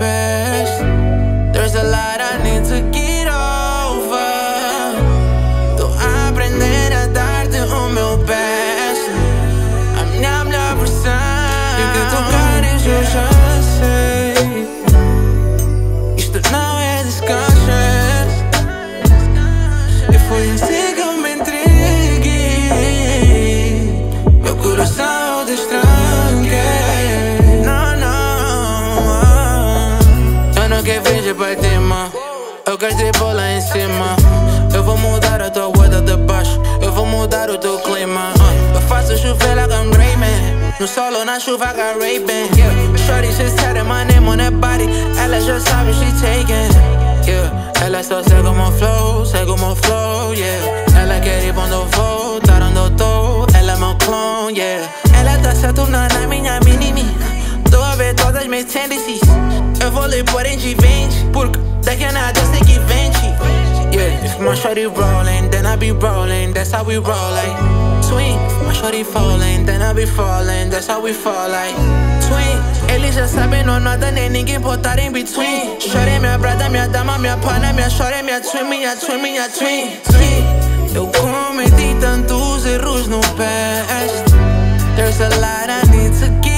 past. There's a lot I need to get over. Tô a aprender a dar-te o meu best. A minha melhor versão. E que tu queres eu já sei. Isto não é descanso. E foi assim que eu me entreguei. Meu coração eu destranquei. Não, não. Eu não quero fingir pra ti, mano. Eu quero te pôr lá em cima. Eu vou mudar a tua guarda de baixo. Eu vou mudar o teu clima. Eu faço chover like I'm Rayman. No solo, na chuva, got Ray-Ban. Shorty just tatted my name on that body. Ela já sabe, she taken. Ela só segue o meu flow, yeah. Ela quer ir onde eu vou, tá onde eu tô. Ela é meu clone, yeah. Ela tá se tornando a minha mini-me. Tô a ver todas minhas tendencies. Eu vou lhe pôr em G20, porque daqui a nada eu sei que vende. Yeah, if my shorty rolling, then I be rolling. That's how we roll like twin. My shorty falling, then I be falling. That's how we fall like twin. Eles já sabem, não nada nem ninguém botar em between. Shorty minha brada, minha dama, minha pana, minha shorty, minha twin, minha twin, minha twin. Eu cometi tantos erros no past. There's a lot I need to get